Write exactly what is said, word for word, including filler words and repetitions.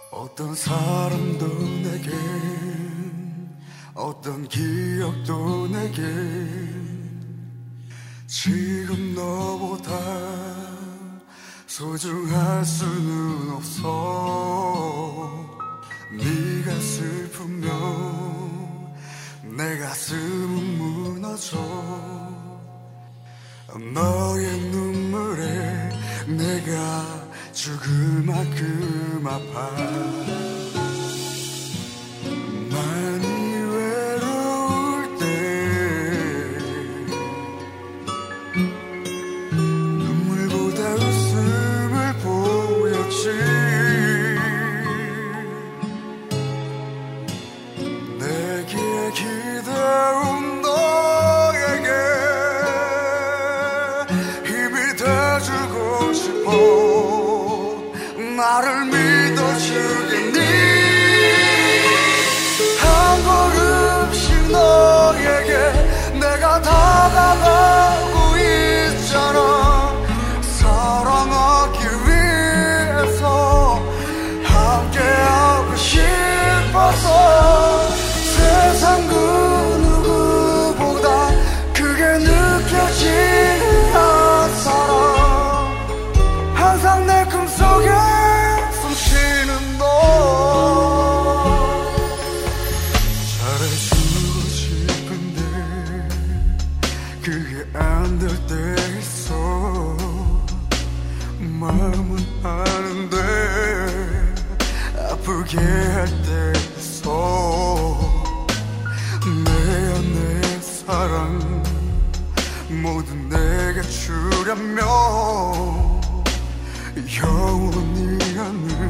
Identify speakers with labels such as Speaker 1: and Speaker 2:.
Speaker 1: 어떤 사람도 내겐, 어떤 기억도 내겐 지금 너보다 소중할 수는 없어. 네가 슬프면 내 가슴은 무너져. 너의 눈물에 내가 죽을 만큼 아파. 많이 외로울 때 눈물보다 웃음을 보였지. 내게 기대온 너에게 힘이 돼주고 싶어. 나를 믿어주겠니? 한 걸음씩 너에게 내가 다가가고 있잖아. 사랑하기 위해서 함께하고 싶어서. 세상 그 누구보다 그게 느껴지는 한 사람, 항상 내 꿈속에 숨쉬는 너. 잘해주고 싶은데 그게 안 될 때 있어. 마음은 아는데 아프게 할 때 있어. 내 안의 사랑 모두 내게 주려면 영원히 하는